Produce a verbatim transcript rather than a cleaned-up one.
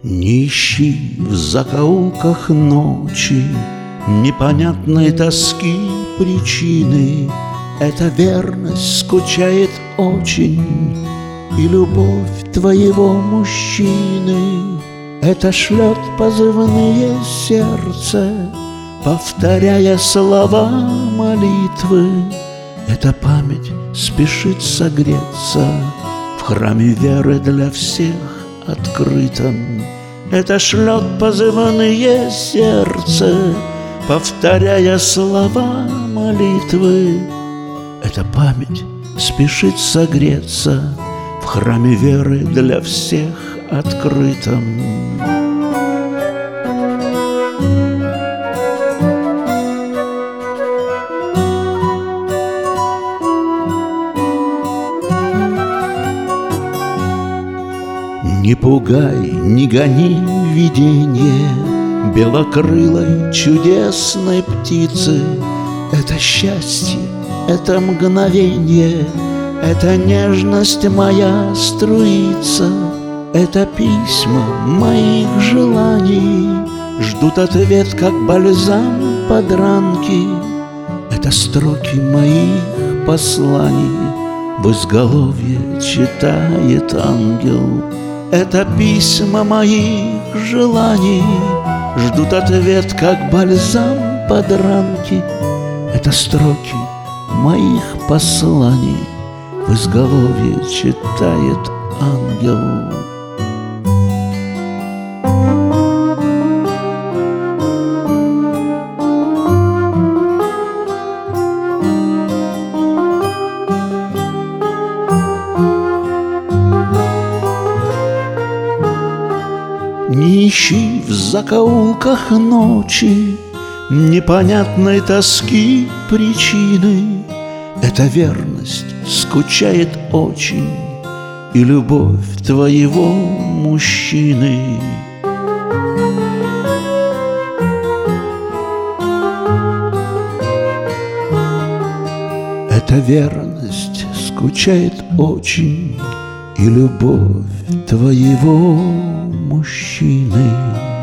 Не ищи в закоулках ночи непонятной тоски причины. Эта верность скучает очень, и любовь твоего мужчины. Это шлет позывные сердце, повторяя слова молитвы. Эта память спешит согреться в храме веры для всех открытом. Это шлет позывные сердце, повторяя слова молитвы. Эта память спешит согреться в храме веры для всех открытом. Не пугай, не гони видение белокрылой чудесной птицы. Это счастье, это мгновение, это нежность моя струится. Это письма моих желаний ждут ответ, как бальзам под ранки. Это строки моих посланий в изголовье читает ангел. Это письма моих желаний ждут ответ, как бальзам под ранки. Это строки моих посланий в изголовье читает ангел. Не ищи в закоулках ночи непонятной тоски причины. Эта верность скучает очень, и любовь твоего мужчины. Эта верность скучает очень, и любовь твоего мужчины.